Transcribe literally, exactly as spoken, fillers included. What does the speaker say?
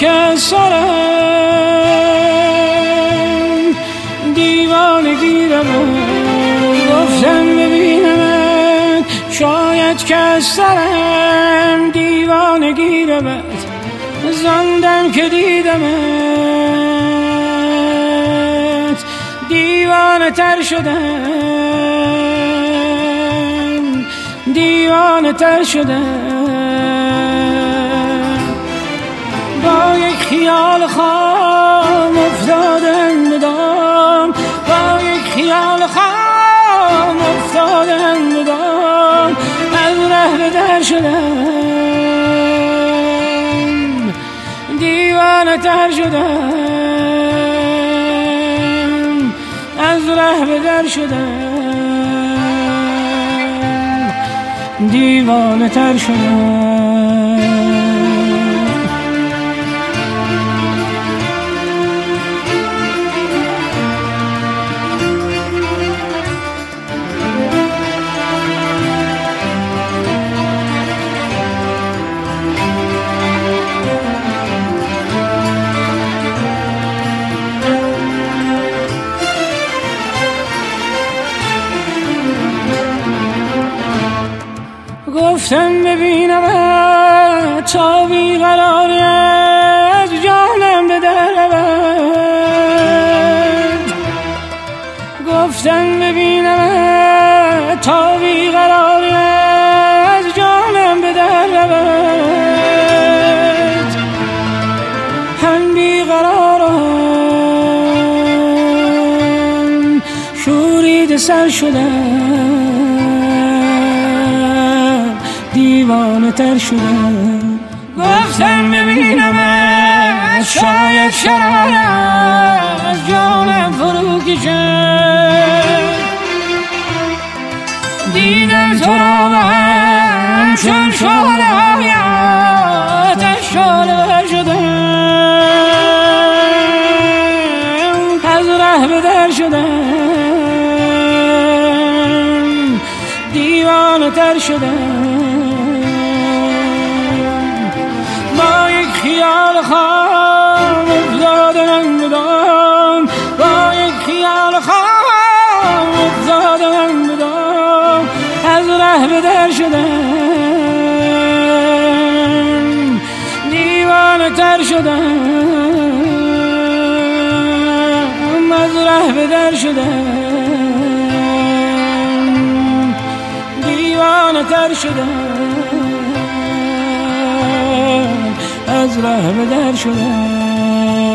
که سرم دیوانگی رو گفتم ببینمت، شاید که سرم دیوانگی رو زندم که دیدمت دیوانه تر شدم، دیوانه تر شدم. با یک خیال خام افتادم به دام، با یک خیال خام افتادم به دام، از ره به در شدم، دیوانه تر شدم، از ره به در شدم، دیوانه تر شدم. گفتم ببینم تا بیقراری از جانم به در رود، گفتم ببینم تا بیقراری از جانم به در رود. هم بیقرارم شورید سر شدم، دیوانه تر شدم. گفتم ببینم شاید شرار از جانم فرو کشد، دیدم تو را به هم چون شعله های آتش شعله شدم، از ره به در شدم، دیوانه تر شدم. با یک خیال خام افتادم به دام، با یک خیال خام افتادم به دام، از ره به در شدم، دیوانه تر شدم، از ره به در شدم، دیوانه تر شدم، از ره به در شدم.